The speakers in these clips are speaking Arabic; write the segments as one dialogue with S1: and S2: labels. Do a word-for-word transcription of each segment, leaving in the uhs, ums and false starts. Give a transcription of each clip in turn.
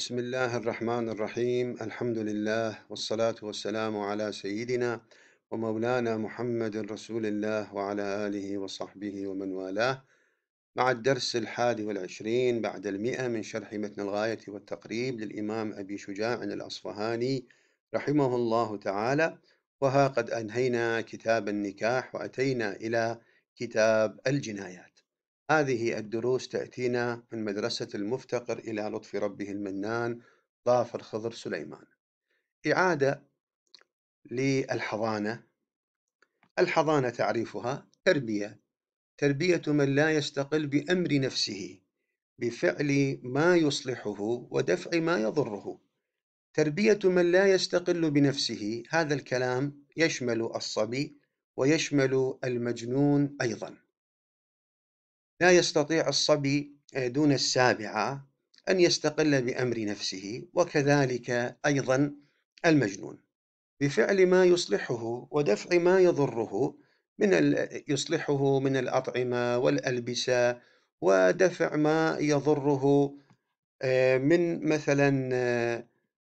S1: بسم الله الرحمن الرحيم. الحمد لله والصلاة والسلام على سيدنا ومولانا محمد رسول الله وعلى آله وصحبه ومن والاه، مع الدرس الحادي والعشرين بعد المئة من شرح متن الغاية والتقريب للإمام أبي شجاع الأصفهاني رحمه الله تعالى. وها قد أنهينا كتاب النكاح وأتينا إلى كتاب الجنايات. هذه الدروس تأتينا من مدرسة المفتقر إلى لطف ربه المنان ظافر خضر سليمان. إعادة للحضانة. الحضانة تعريفها تربية تربية من لا يستقل بأمر نفسه بفعل ما يصلحه ودفع ما يضره. تربية من لا يستقل بنفسه، هذا الكلام يشمل الصبي ويشمل المجنون أيضا. لا يستطيع الصبي دون السابعة أن يستقل بأمر نفسه، وكذلك أيضا المجنون بفعل ما يصلحه ودفع ما يضره، من ال... يصلحه من الأطعمة والألبسة، ودفع ما يضره آه، من مثلا آه،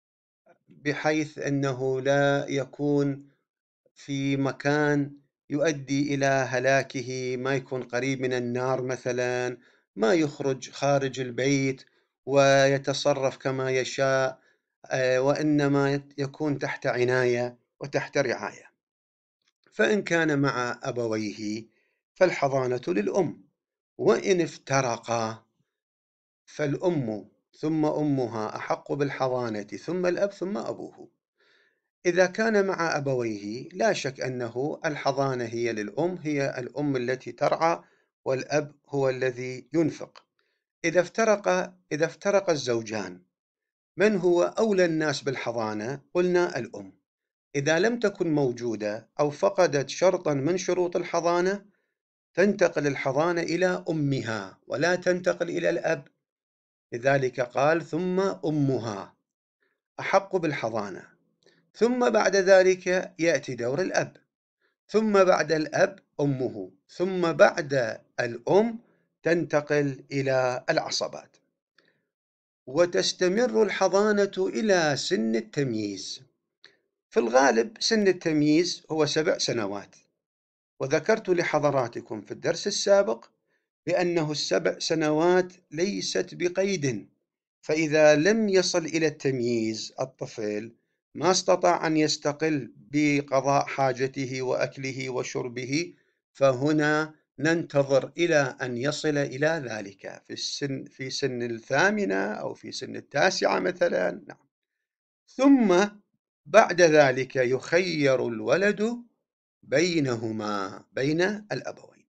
S1: بحيث أنه لا يكون في مكان يؤدي إلى هلاكه، ما يكون قريب من النار مثلا، ما يخرج خارج البيت ويتصرف كما يشاء، آه، وإنما يكون تحت عناية وتحت رعاية. فإن كان مع أبويه فالحضانة للأم، وإن افترقا فالأم ثم أمها أحق بالحضانة ثم الأب ثم أبوه. إذا كان مع أبويه لا شك أنه الحضانة هي للأم، هي الأم التي ترعى والأب هو الذي ينفق. إذا افترق إذا افترق الزوجان، من هو أولى الناس بالحضانة؟ قلنا الأم. إذا لم تكن موجودة أو فقدت شرطا من شروط الحضانة، تنتقل الحضانة إلى أمها ولا تنتقل إلى الأب. لذلك قال ثم أمها أحق بالحضانة، ثم بعد ذلك يأتي دور الأب، ثم بعد الأب أمه، ثم بعد الأم تنتقل إلى العصبات. وتستمر الحضانة إلى سن التمييز. في الغالب سن التمييز هو سبع سنوات، وذكرت لحضراتكم في الدرس السابق بأنه السبع سنوات ليست بقيد، فإذا لم يصل إلى التمييز الطفل ما استطاع أن يستقل بقضاء حاجته وأكله وشربه، فهنا ننتظر إلى أن يصل إلى ذلك في السن في سن الثامنة أو في سن التاسعة مثلا. نعم. ثم بعد ذلك يخير الولد بينهما، بين الأبوين.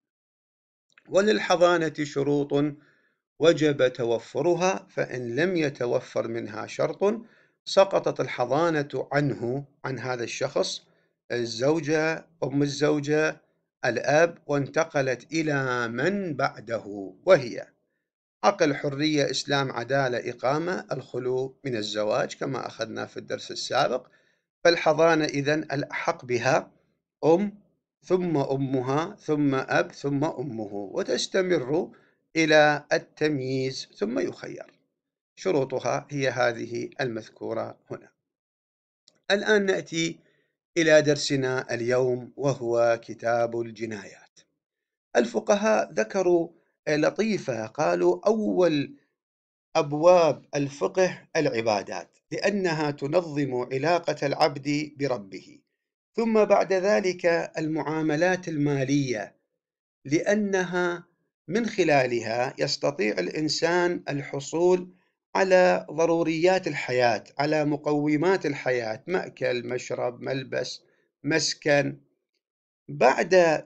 S1: وللحضانة شروط وجب توفرها، فإن لم يتوفر منها شرط سقطت الحضانة عنه، عن هذا الشخص، الزوجة، أم الزوجة، الأب، وانتقلت إلى من بعده، وهي عقل، حرية، إسلام، عدالة، إقامة، الخلو من الزواج كما أخذنا في الدرس السابق. فالحضانة إذن الأحق بها أم، ثم أمها، ثم أب، ثم أمه، وتستمر إلى التمييز ثم يخير. شروطها هي هذه المذكورة هنا. الآن نأتي إلى درسنا اليوم وهو كتاب الجنايات. الفقهاء ذكروا لطيفة، قالوا أول أبواب الفقه العبادات، لأنها تنظم علاقة العبد بربه. ثم بعد ذلك المعاملات المالية، لأنها من خلالها يستطيع الإنسان الحصول على ضروريات الحياة، على مقومات الحياة، مأكل، مشرب، ملبس، مسكن. بعد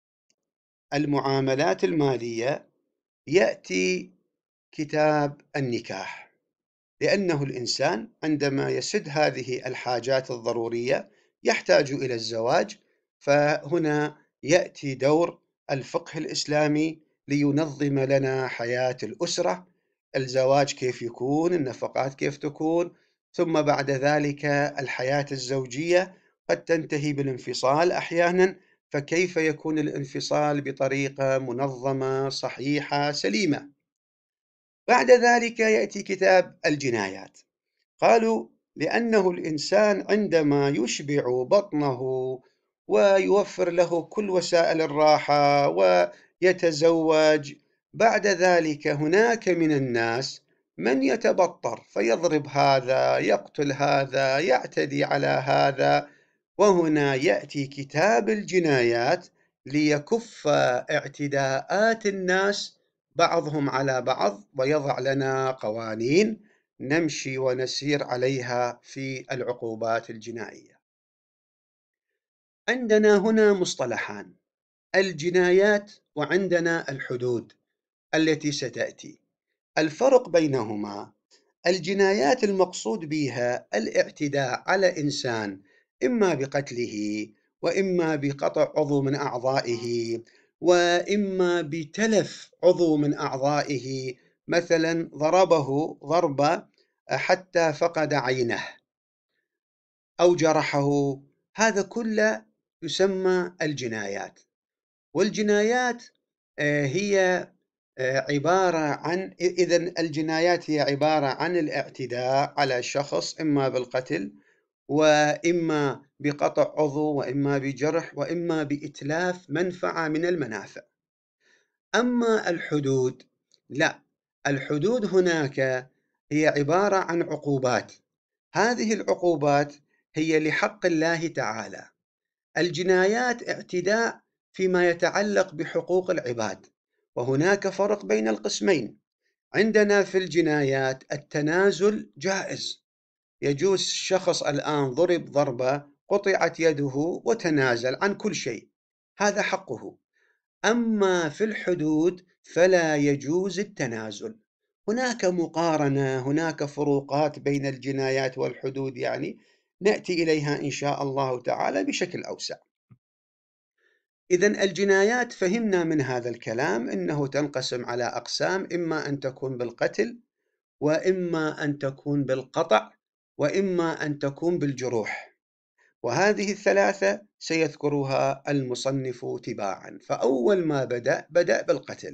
S1: المعاملات المالية يأتي كتاب النكاح، لأنه الإنسان عندما يسد هذه الحاجات الضرورية يحتاج إلى الزواج، فهنا يأتي دور الفقه الإسلامي لينظم لنا حياة الأسرة، الزواج كيف يكون، النفقات كيف تكون، ثم بعد ذلك الحياة الزوجية قد تنتهي بالانفصال أحيانا، فكيف يكون الانفصال بطريقة منظمة صحيحة سليمة. بعد ذلك يأتي كتاب الجنايات. قالوا لأنه الإنسان عندما يشبع بطنه ويوفر له كل وسائل الراحة ويتزوج، بعد ذلك هناك من الناس من يتبطر فيضرب هذا، يقتل هذا، يعتدي على هذا. وهنا يأتي كتاب الجنايات ليكف اعتداءات الناس بعضهم على بعض، ويضع لنا قوانين نمشي ونسير عليها في العقوبات الجنائية. عندنا هنا مصطلحان: الجنايات وعندنا الحدود التي ستأتي. الفرق بينهما: الجنايات المقصود بها الاعتداء على إنسان إما بقتله، وإما بقطع عضو من أعضائه، وإما بتلف عضو من أعضائه، مثلا ضربه ضربة حتى فقد عينه أو جرحه، هذا كله يسمى الجنايات. والجنايات هي عبارة عن إذن الجنايات هي عبارة عن الاعتداء على شخص إما بالقتل، وإما بقطع عضو، وإما بجرح، وإما بإتلاف منفعة من المنافع. أما الحدود لا، الحدود هناك هي عبارة عن عقوبات. هذه العقوبات هي لحق الله تعالى. الجنايات اعتداء فيما يتعلق بحقوق العباد، وهناك فرق بين القسمين. عندنا في الجنايات التنازل جائز، يجوز شخص الآن ضرب ضربة قطعت يده وتنازل عن كل شيء، هذا حقه. أما في الحدود فلا يجوز التنازل. هناك مقارنة، هناك فروقات بين الجنايات والحدود، يعني نأتي إليها إن شاء الله تعالى بشكل أوسع. إذن الجنايات فهمنا من هذا الكلام أنه تنقسم على أقسام: إما أن تكون بالقتل، وإما أن تكون بالقطع، وإما أن تكون بالجروح. وهذه الثلاثة سيذكرها المصنف تباعا. فأول ما بدأ بدأ بالقتل،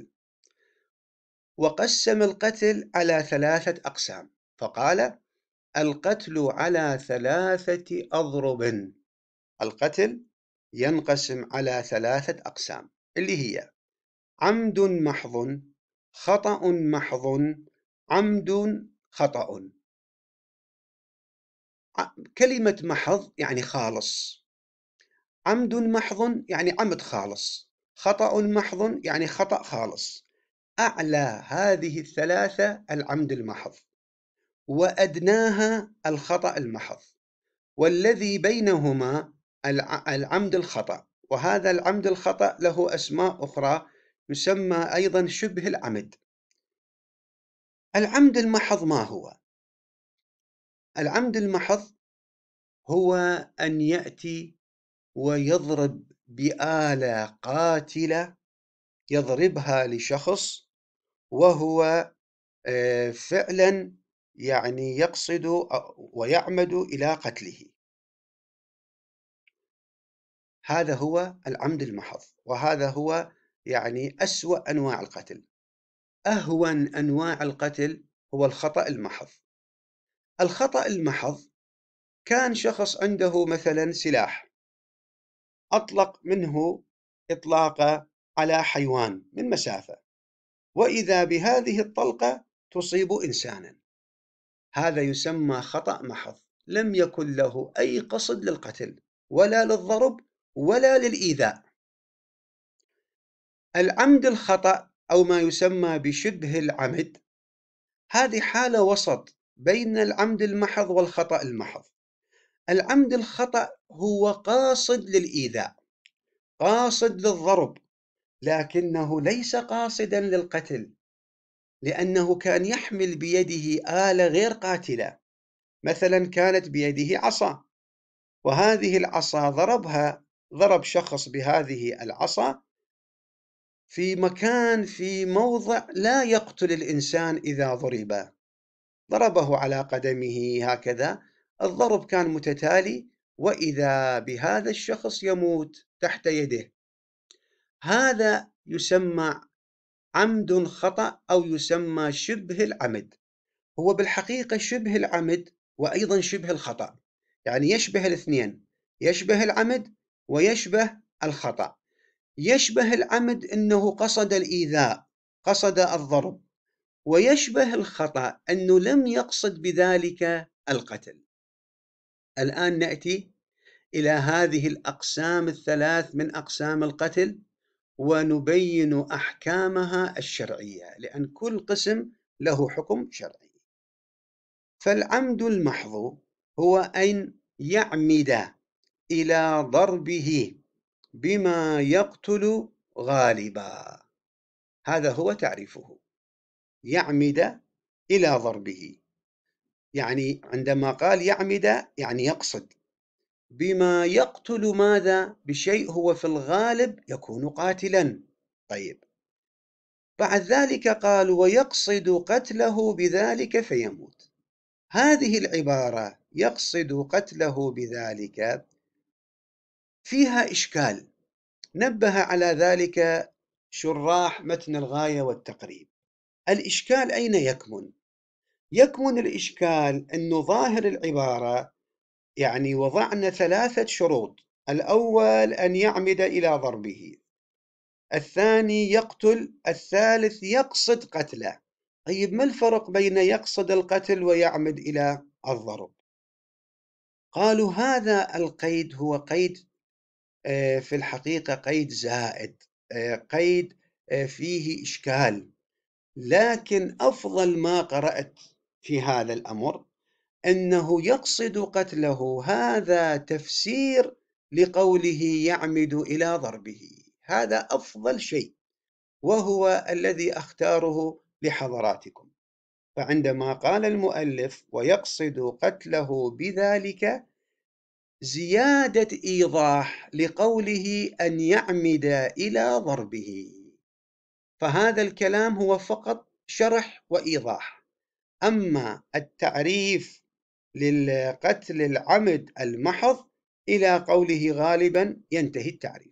S1: وقسم القتل على ثلاثة أقسام، فقال: القتل على ثلاثة أضرب. القتل ينقسم على ثلاثة أقسام، اللي هي عمد محض، خطأ محض، عمد خطأ. كلمة محض يعني خالص، عمد محض يعني عمد خالص، خطأ محض يعني خطأ خالص. أعلى هذه الثلاثة العمد المحض، وأدناها الخطأ المحض، والذي بينهما العمد الخطأ. وهذا العمد الخطأ له أسماء أخرى، يسمى أيضا شبه العمد. العمد المحض ما هو؟ العمد المحض هو أن يأتي ويضرب بآلة قاتلة، يضربها لشخص وهو فعلا يعني يقصد ويعمد إلى قتله. هذا هو العمد المحض، وهذا هو يعني أسوأ أنواع القتل. أهون أنواع القتل هو الخطأ المحض. الخطأ المحض كان شخص عنده مثلا سلاح، أطلق منه إطلاقة على حيوان من مسافة، وإذا بهذه الطلقة تصيب إنسانا، هذا يسمى خطأ محض، لم يكن له أي قصد للقتل ولا للضرب ولا للإيذاء. العمد الخطأ أو ما يسمى بشبه العمد، هذه حالة وسط بين العمد المحض والخطأ المحض. العمد الخطأ هو قاصد للإيذاء، قاصد للضرب، لكنه ليس قاصدا للقتل، لأنه كان يحمل بيده آلة غير قاتلة، مثلا كانت بيده عصا، وهذه العصا ضربها ضرب شخص بهذه العصا في مكان في موضع لا يقتل الإنسان إذا ضرب، ضربه على قدمه هكذا، الضرب كان متتالي، وإذا بهذا الشخص يموت تحت يده. هذا يسمى عمد خطأ أو يسمى شبه العمد. هو بالحقيقة شبه العمد وأيضا شبه الخطأ، يعني يشبه الاثنين، يشبه العمد ويشبه الخطأ. يشبه العمد أنه قصد الإيذاء، قصد الضرب، ويشبه الخطأ أنه لم يقصد بذلك القتل. الآن نأتي إلى هذه الأقسام الثلاث من أقسام القتل ونبين أحكامها الشرعية، لأن كل قسم له حكم شرعي. فالعمد المحض هو أن يعمد إلى ضربه بما يقتل غالبا، هذا هو تعريفه، يعمد إلى ضربه، يعني عندما قال يعمد يعني يقصد بما يقتل ماذا؟ بشيء هو في الغالب يكون قاتلا. طيب، بعد ذلك قال ويقصد قتله بذلك فيموت. هذه العبارة يقصد قتله بذلك فيها إشكال، نبه على ذلك شراح متن الغاية والتقريب. الإشكال أين يكمن؟ يكمن الإشكال أن ظاهر العبارة يعني وضعنا ثلاثة شروط: الأول أن يعمد إلى ضربه، الثاني يقتل، الثالث يقصد قتله. طيب، ما الفرق بين يقصد القتل ويعمد إلى الضرب؟ قالوا هذا القيد هو قيد في الحقيقة قيد زائد، قيد فيه إشكال، لكن أفضل ما قرأت في هذا الأمر أنه يقصد قتله، هذا تفسير لقوله يعمد إلى ضربه، هذا أفضل شيء وهو الذي أختاره لحضراتكم. فعندما قال المؤلف ويقصد قتله بذلك، زيادة إيضاح لقوله أن يعمد إلى ضربه، فهذا الكلام هو فقط شرح وإيضاح. أما التعريف للقتل العمد المحض إلى قوله غالبا ينتهي التعريف.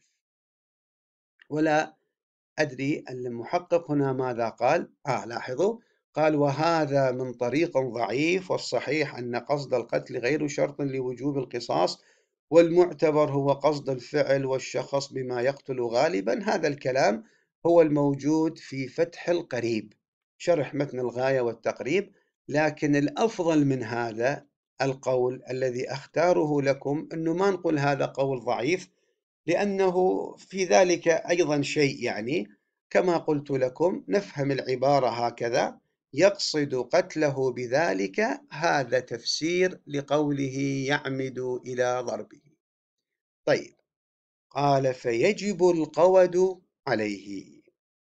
S1: ولا أدري المحقق هنا ماذا قال. آه لاحظوا، قال وهذا من طريق ضعيف، والصحيح أن قصد القتل غير شرط لوجوب القصاص، والمعتبر هو قصد الفعل والشخص بما يقتل غالبا. هذا الكلام هو الموجود في فتح القريب شرح متن الغاية والتقريب، لكن الأفضل من هذا القول الذي أختاره لكم أنه ما نقول هذا قول ضعيف، لأنه في ذلك أيضا شيء، يعني كما قلت لكم نفهم العبارة هكذا: يقصد قتله بذلك، هذا تفسير لقوله يعمد إلى ضربه. طيب، قال فيجب القود عليه.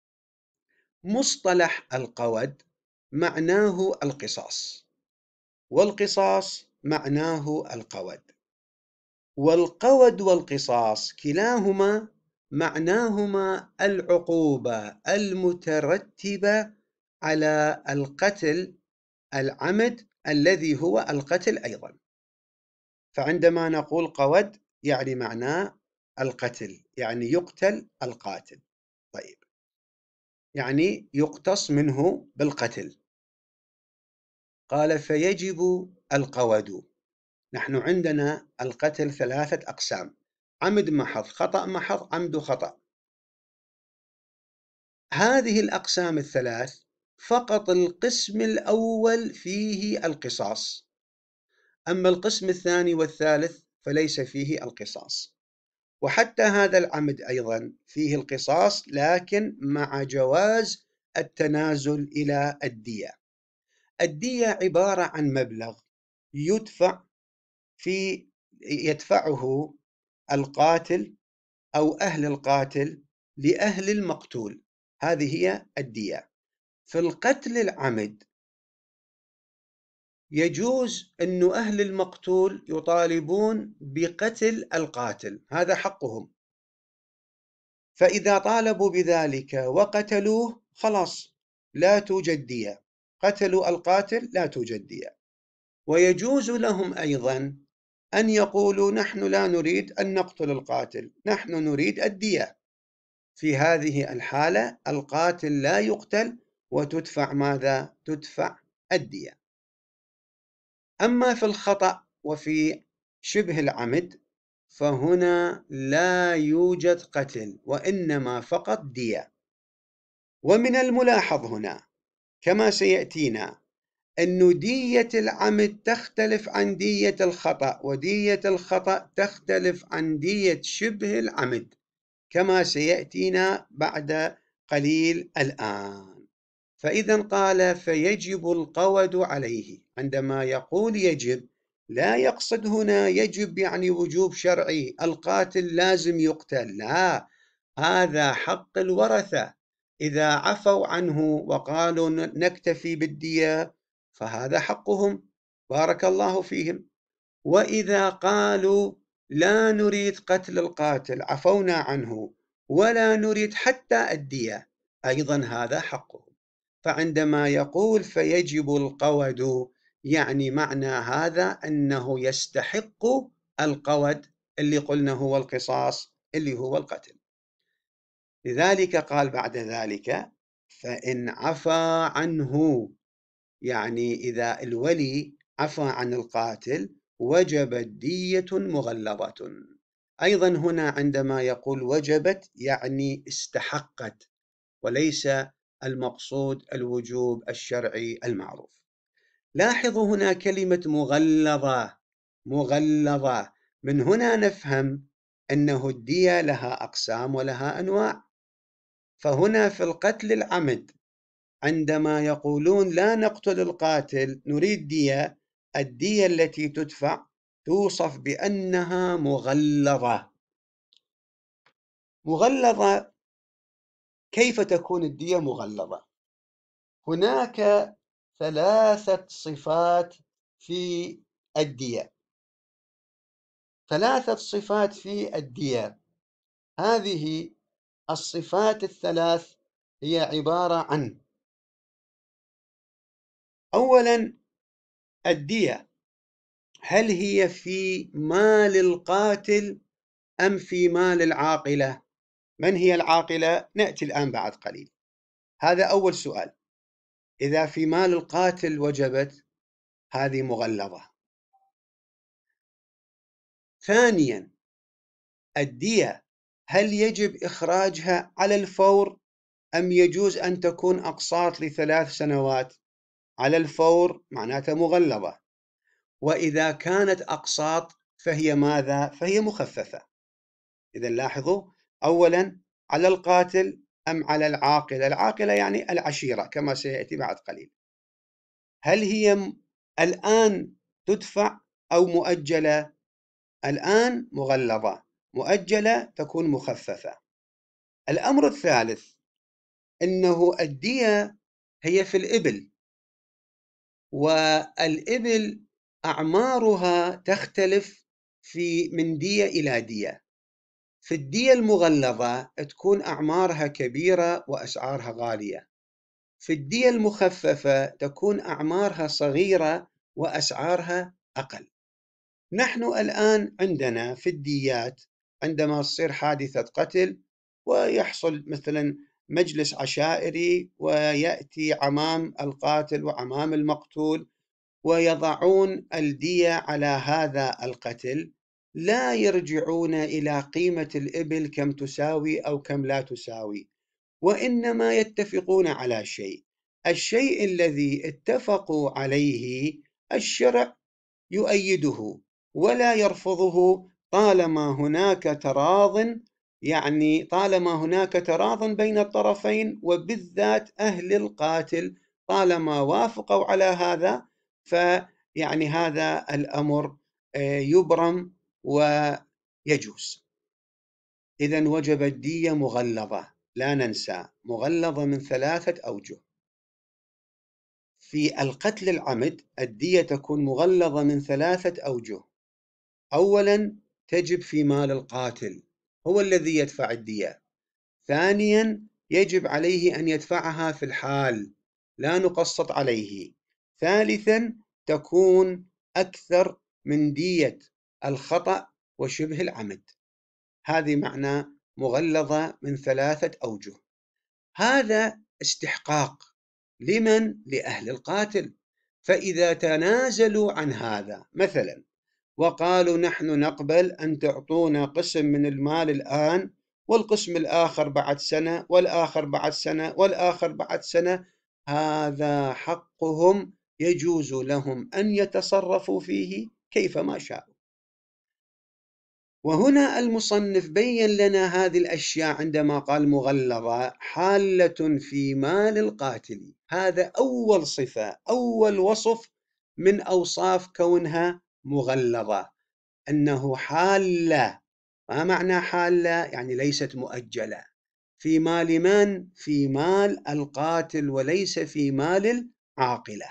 S1: مصطلح القود معناه القصاص، والقصاص معناه القود، والقود والقصاص كلاهما معناهما العقوبة المترتبة على القتل العمد الذي هو القتل أيضا. فعندما نقول قود يعني معناه القتل، يعني يقتل القاتل. طيب، يعني يقتص منه بالقتل. قال فيجب القود. نحن عندنا القتل ثلاثة أقسام: عمد محض، خطأ محض، عمد خطأ. هذه الأقسام الثلاث فقط القسم الأول فيه القصاص، أما القسم الثاني والثالث فليس فيه القصاص. وحتى هذا العمد أيضا فيه القصاص، لكن مع جواز التنازل إلى الدية. الدية عبارة عن مبلغ يدفع في يدفعه القاتل أو أهل القاتل لأهل المقتول، هذه هي الدية. في القتل العمد يجوز أن أهل المقتول يطالبون بقتل القاتل، هذا حقهم، فإذا طالبوا بذلك وقتلوه خلاص لا توجد دية، قتلوا القاتل لا توجد دية. ويجوز لهم أيضا أن يقولوا نحن لا نريد أن نقتل القاتل، نحن نريد الدية، في هذه الحالة القاتل لا يقتل وتدفع ماذا؟ تدفع الدية. أما في الخطأ وفي شبه العمد فهنا لا يوجد قتل وإنما فقط دية. ومن الملاحظ هنا كما سيأتينا أن دية العمد تختلف عن دية الخطأ، ودية الخطأ تختلف عن دية شبه العمد كما سيأتينا بعد قليل الآن. فإذا قال فيجب القود عليه، عندما يقول يجب لا يقصد هنا يجب يعني وجوب شرعي القاتل لازم يقتل، لا، هذا حق الورثة، إذا عفوا عنه وقالوا نكتفي بالدية فهذا حقهم، بارك الله فيهم. وإذا قالوا لا نريد قتل القاتل عفونا عنه ولا نريد حتى الدية أيضا هذا حقهم. فعندما يقول فيجب القود يعني معنى هذا أنه يستحق القود اللي قلنا هو القصاص اللي هو القتل. لذلك قال بعد ذلك فإن عفى عنه، يعني إذا الولي عفى عن القاتل وجبت دية مغلظة. أيضا هنا عندما يقول وجبت يعني استحقت، وليس المقصود الوجوب الشرعي المعروف. لاحظوا هنا كلمة مغلظة، مغلظة، من هنا نفهم أنه الدية لها أقسام ولها أنواع. فهنا في القتل العمد عندما يقولون لا نقتل القاتل نريد دية، الدية التي تدفع توصف بأنها مغلظة. مغلظة، كيف تكون الدية مغلظة؟ هناك ثلاثة صفات في الدية، ثلاثة صفات في الدية. هذه الصفات الثلاث هي عبارة عن: أولا الدية هل هي في مال القاتل أم في مال العاقلة؟ من هي العاقلة؟ نأتي الآن بعد قليل. هذا أول سؤال. إذا في مال القاتل وجبت هذه مغلظة. ثانيا الدية هل يجب إخراجها على الفور أم يجوز أن تكون أقساط لثلاث سنوات؟ على الفور معناتها مغلظة، وإذا كانت أقساط فهي ماذا؟ فهي مخففة. إذا لاحظوا، أولا على القاتل أم على العاقلة؟ العاقلة يعني العشيرة كما سيأتي بعد قليل. هل هي الآن تدفع أو مؤجلة؟ الآن مغلظة، مؤجلة تكون مخففة. الأمر الثالث أنه الدية هي في الإبل، والإبل أعمارها تختلف في من دية إلى دية. في الدية المغلظة تكون أعمارها كبيرة وأسعارها غالية، في الدية المخففة تكون أعمارها صغيرة وأسعارها أقل. نحن الآن عندنا في الديات عندما تصير حادثة قتل ويحصل مثلا مجلس عشائري ويأتي عمام القاتل وعمام المقتول ويضعون الدية على هذا القتل، لا يرجعون إلى قيمة الإبل كم تساوي أو كم لا تساوي، وإنما يتفقون على شيء. الشيء الذي اتفقوا عليه الشرع يؤيده ولا يرفضه طالما هناك تراض، يعني طالما هناك تراض بين الطرفين، وبالذات أهل القاتل طالما وافقوا على هذا فيعني هذا الأمر يبرم ويجوز. إذن وجب الدية مغلظة، لا ننسى مغلظة من ثلاثة أوجه. في القتل العمد الدية تكون مغلظة من ثلاثة أوجه. أولا تجب في مال القاتل، هو الذي يدفع الدية. ثانيا يجب عليه أن يدفعها في الحال، لا نقسط عليه. ثالثا تكون أكثر من دية الخطأ وشبه العمد. هذه معنى مغلظة من ثلاثة أوجه. هذا استحقاق لمن؟ لأهل القاتل. فإذا تنازلوا عن هذا مثلا وقالوا نحن نقبل أن تعطونا قسم من المال الآن والقسم الآخر بعد سنة والآخر بعد سنة والآخر بعد سنة، هذا حقهم، يجوز لهم أن يتصرفوا فيه كيفما شاءوا. وهنا المصنف بين لنا هذه الأشياء عندما قال مغلظة حالة في مال القاتل. هذا أول صفة، أول وصف من أوصاف كونها مغلظة، أنه حالة. ما معنى حالة؟ يعني ليست مؤجلة. في مال من؟ في مال القاتل وليس في مال العاقلة.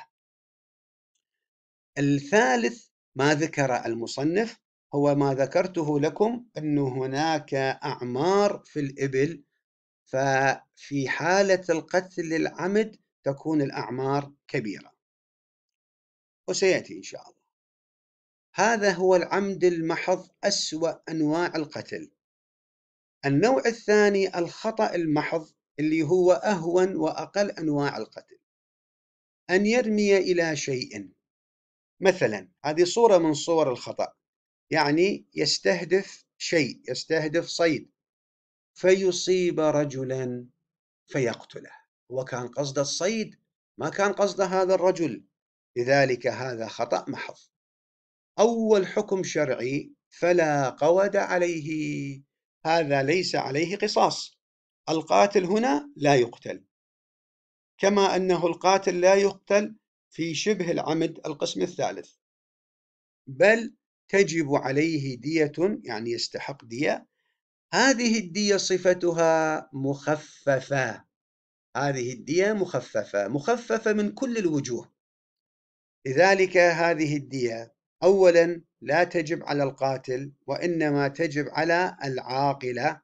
S1: الثالث ما ذكر المصنف هو ما ذكرته لكم، أن هناك أعمار في الإبل، ففي حالة القتل العمد تكون الأعمار كبيرة، وسيأتي إن شاء الله. هذا هو العمد المحض، أسوأ أنواع القتل. النوع الثاني الخطأ المحض، اللي هو أهون وأقل أنواع القتل. أن يرمي إلى شيء، مثلا هذه صورة من صور الخطأ، يعني يستهدف شيء، يستهدف صيد فيصيب رجلا فيقتله، وكان قصد الصيد، ما كان قصد هذا الرجل، لذلك هذا خطأ محض. أول حكم شرعي فلا قود عليه، هذا ليس عليه قصاص. القاتل هنا لا يقتل، كما أنه القاتل لا يقتل في شبه العمد القسم الثالث، بل تجب عليه دية، يعني يستحق دية. هذه الدية صفتها مخففة، هذه الدية مخففة، مخففة من كل الوجوه. لذلك هذه الدية أولا لا تجب على القاتل، وإنما تجب على العاقلة،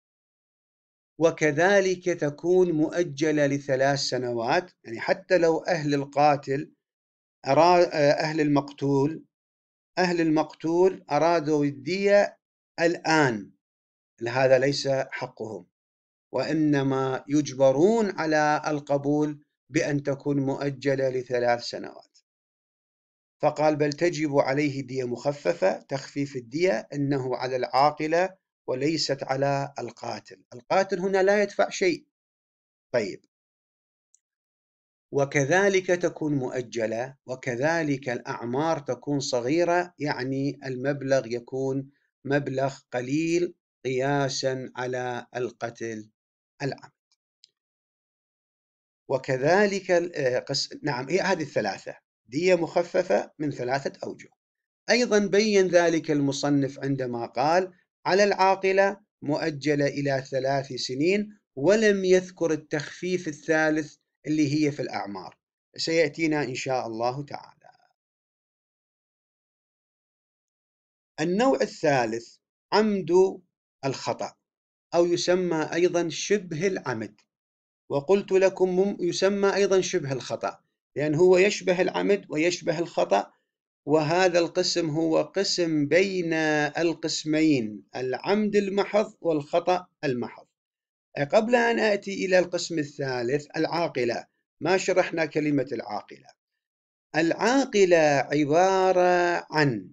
S1: وكذلك تكون مؤجلة لثلاث سنوات. يعني حتى لو أهل القاتل أهل المقتول أهل المقتول أرادوا الدية الآن، هذا ليس حقهم، وإنما يجبرون على القبول بأن تكون مؤجلة لثلاث سنوات. فقال بل تجب عليه دية مخففة. تخفيف الدية أنه على العاقلة وليست على القاتل، القاتل هنا لا يدفع شيء. طيب، وكذلك تكون مؤجلة، وكذلك الأعمار تكون صغيرة، يعني المبلغ يكون مبلغ قليل قياسا على القتل العمد. وكذلك قس... نعم، هي هذه الثلاثة، دية مخففة من ثلاثة أوجه. أيضا بين ذلك المصنف عندما قال على العاقلة مؤجلة إلى ثلاث سنين، ولم يذكر التخفيف الثالث اللي هي في الأعمار، سيأتينا إن شاء الله تعالى. النوع الثالث عمد الخطأ، أو يسمى أيضا شبه العمد، وقلت لكم يسمى أيضا شبه الخطأ، لأن هو يشبه العمد ويشبه الخطأ، وهذا القسم هو قسم بين القسمين، العمد المحض والخطأ المحض. قبل أن آتي إلى القسم الثالث العاقلة، ما شرحنا كلمة العاقلة. العاقلة عبارة عن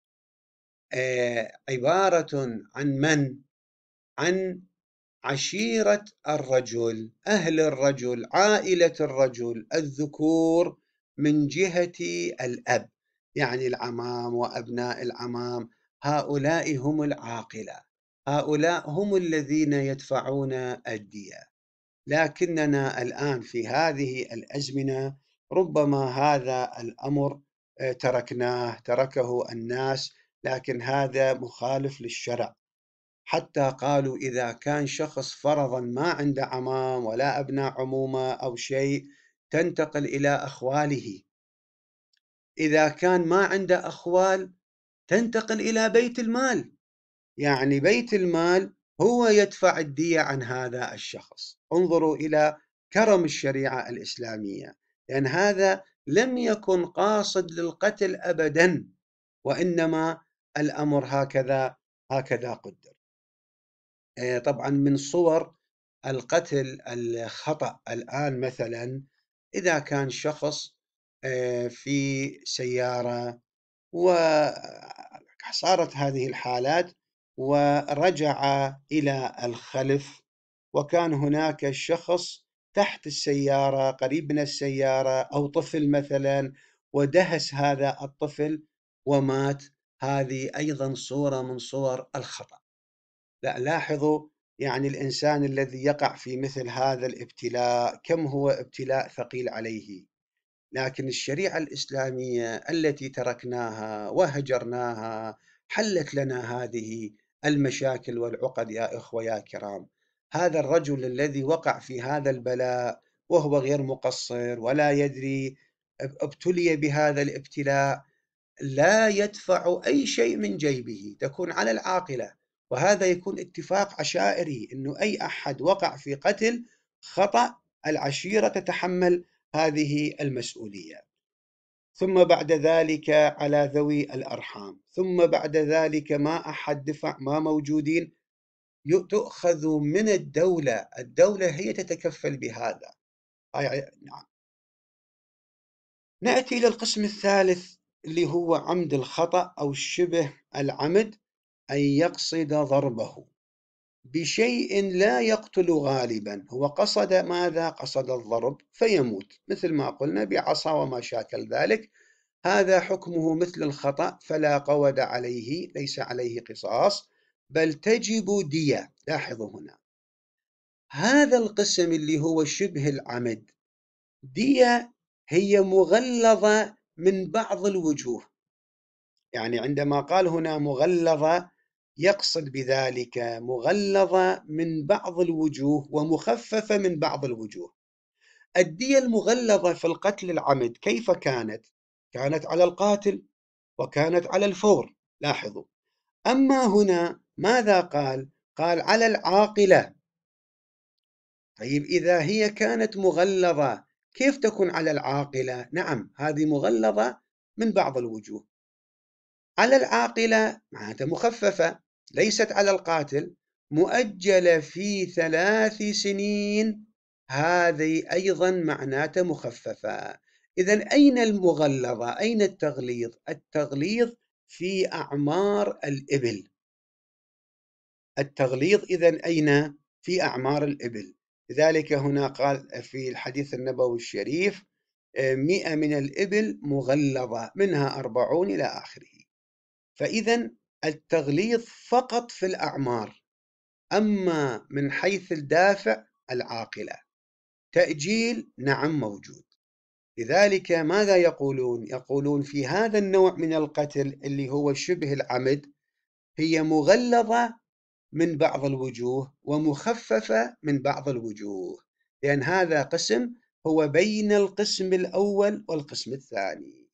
S1: عبارة عن من؟ عن عشيرة الرجل، أهل الرجل، عائلة الرجل، الذكور من جهة الأب، يعني العمام وأبناء العمام، هؤلاء هم العاقلة، هؤلاء هم الذين يدفعون الدية. لكننا الآن في هذه الأزمنة ربما هذا الأمر تركناه، تركه الناس، لكن هذا مخالف للشرع. حتى قالوا إذا كان شخص فرضا ما عنده عمام ولا أبناء عمومة أو شيء، تنتقل إلى أخواله. إذا كان ما عنده أخوال تنتقل إلى بيت المال، يعني بيت المال هو يدفع الدية عن هذا الشخص. انظروا إلى كرم الشريعة الإسلامية، لأن هذا لم يكن قاصد للقتل أبدا، وإنما الأمر هكذا هكذا قدر. آآ طبعًا من صور القتل الخطأ الآن مثلًا إذا كان شخص آآ في سيارة وصارت هذه الحالات ورجع إلى الخلف، وكان هناك شخص تحت السيارة قريب من السيارة أو طفل مثلا ودهس هذا الطفل ومات، هذه أيضا صورة من صور الخطأ. لا لاحظوا يعني الإنسان الذي يقع في مثل هذا الابتلاء كم هو ابتلاء ثقيل عليه، لكن الشريعة الإسلامية التي تركناها وهجرناها حلت لنا هذه المشاكل والعقد يا إخوة يا كرام. هذا الرجل الذي وقع في هذا البلاء وهو غير مقصر ولا يدري ابتلي بهذا الابتلاء، لا يدفع أي شيء من جيبه، تكون على العاقلة، وهذا يكون اتفاق عشائري أنه أي أحد وقع في قتل خطأ العشيرة تتحمل هذه المسؤولية. ثم بعد ذلك على ذوي الأرحام، ثم بعد ذلك ما أحد دفع ما موجودين تؤخذ من الدولة، الدولة هي تتكفل بهذا. نعم. نأتي إلى القسم الثالث اللي هو عمد الخطأ أو شبه العمد، أن يقصد ضربه بشيء لا يقتل غالبا، هو قصد ماذا؟ قصد الضرب فيموت، مثل ما قلنا بعصا وما شاكل ذلك، هذا حكمه مثل الخطأ فلا قود عليه، ليس عليه قصاص بل تجب دية. لاحظوا هنا هذا القسم اللي هو شبه العمد، دية هي مغلظة من بعض الوجوه، يعني عندما قال هنا مغلظة يقصد بذلك مغلظة من بعض الوجوه ومخففة من بعض الوجوه. الدية المغلظة في القتل العمد كيف كانت؟ كانت على القاتل وكانت على الفور، لاحظوا. أما هنا ماذا قال؟ قال على العاقلة. طيب إذا هي كانت مغلظة كيف تكون على العاقلة؟ نعم هذه مغلظة من بعض الوجوه. على العاقلة معناتها مخففة، ليست على القاتل، مؤجلة في ثلاث سنين، هذه أيضا معناتها مخففة. إذن أين المغلظة؟ أين التغليظ؟ التغليظ في أعمار الإبل. التغليظ إذن أين؟ في أعمار الإبل. لذلك هنا قال في الحديث النبوي الشريف مئة من الإبل مغلظة منها أربعون إلى آخره. فإذا التغليظ فقط في الأعمار، أما من حيث الدافع العاقلة. تأجيل نعم موجود. لذلك ماذا يقولون؟ يقولون في هذا النوع من القتل اللي هو شبه العمد هي مغلظة من بعض الوجوه ومخففة من بعض الوجوه، لأن هذا قسم هو بين القسم الأول والقسم الثاني.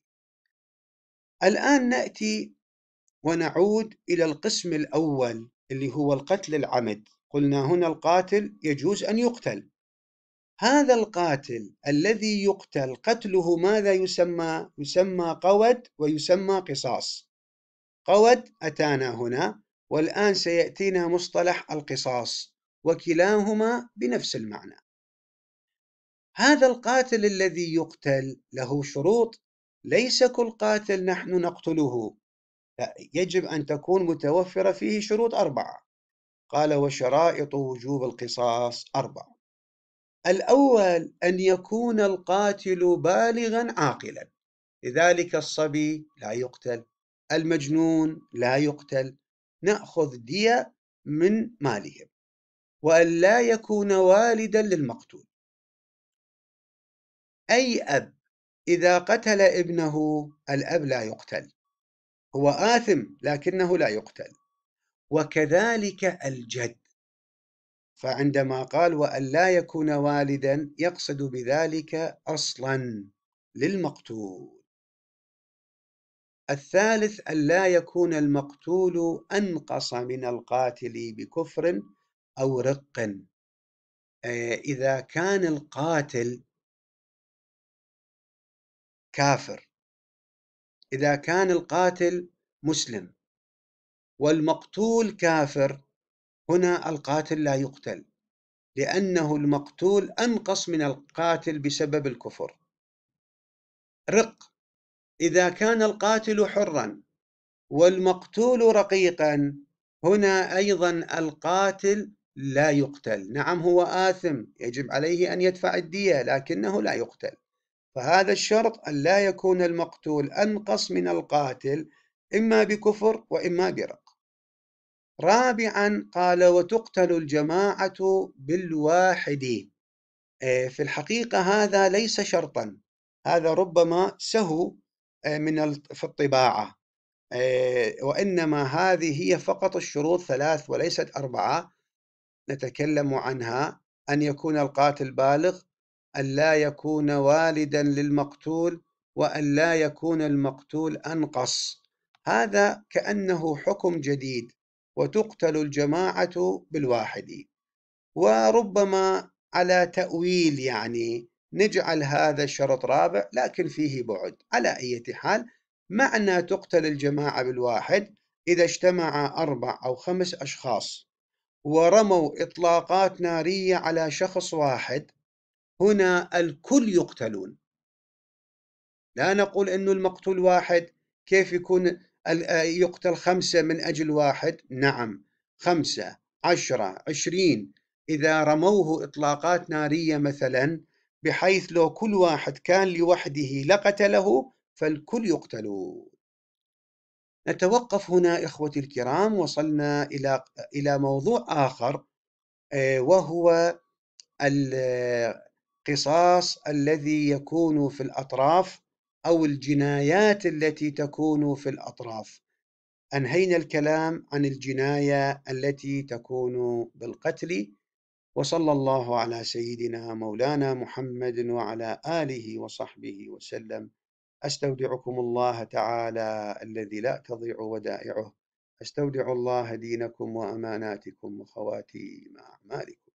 S1: الآن نأتي ونعود إلى القسم الأول اللي هو القتل العمد. قلنا هنا القاتل يجوز أن يقتل، هذا القاتل الذي يقتل قتله ماذا يسمى؟ يسمى قود ويسمى قصاص. قود أتانا هنا، والآن سيأتينا مصطلح القصاص، وكلاهما بنفس المعنى. هذا القاتل الذي يقتل له شروط، ليس كل قاتل نحن نقتله، لا، يجب أن تكون متوفرة فيه شروط أربعة. قال وشرائط وجوب القصاص أربعة. الأول أن يكون القاتل بالغا عاقلا، لذلك الصبي لا يقتل، المجنون لا يقتل، نأخذ دية من مالهم. وأن لا يكون والدا للمقتول، أي أب إذا قتل ابنه الأب لا يقتل، هو آثم لكنه لا يقتل. وكذلك الجد، فعندما قال وأن لا يكون والدا يقصد بذلك أصلا للمقتول. الثالث أن لا يكون المقتول أنقص من القاتل بكفر أو رق، إذا كان القاتل كافر، إذا كان القاتل مسلم والمقتول كافر، هنا القاتل لا يقتل، لأنه المقتول أنقص من القاتل بسبب الكفر. رق: إذا كان القاتل حرا والمقتول رقيقا، هنا أيضا القاتل لا يقتل. نعم، هو آثم، يجب عليه أن يدفع الدية، لكنه لا يقتل. فهذا الشرط أن لا يكون المقتول أنقص من القاتل، إما بكفر وإما برق. رابعا قال: وتقتل الجماعة بالواحد. في الحقيقة هذا ليس شرطا، هذا ربما سهو من في الطباعة، وإنما هذه هي فقط الشروط ثلاث وليست أربعة نتكلم عنها: أن يكون القاتل بالغ، أن لا يكون والدا للمقتول، وأن لا يكون المقتول أنقص. هذا كأنه حكم جديد: وتقتل الجماعة بالواحد. وربما على تأويل يعني نجعل هذا الشرط رابع، لكن فيه بعد. على أي حال، معنى تقتل الجماعة بالواحد: إذا اجتمع أربع أو خمس أشخاص ورموا إطلاقات نارية على شخص واحد، هنا الكل يقتلون. لا نقول أنه المقتول واحد، كيف يكون يقتل خمسة من أجل واحد؟ نعم، خمسة، عشرة، عشرين، إذا رموه إطلاقات نارية مثلا، بحيث لو كل واحد كان لوحده لقتله، فالكل يقتلون. نتوقف هنا إخوتي الكرام، وصلنا إلى إلى موضوع آخر، وهو القصاص الذي يكون في الأطراف، أو الجنايات التي تكون في الأطراف. أنهينا الكلام عن الجناية التي تكون بالقتل. وصلى الله على سيدنا مولانا محمد وعلى آله وصحبه وسلم. أستودعكم الله تعالى الذي لا تضيع ودائعه. أستودع الله دينكم وأماناتكم وخواتيم أعمالكم.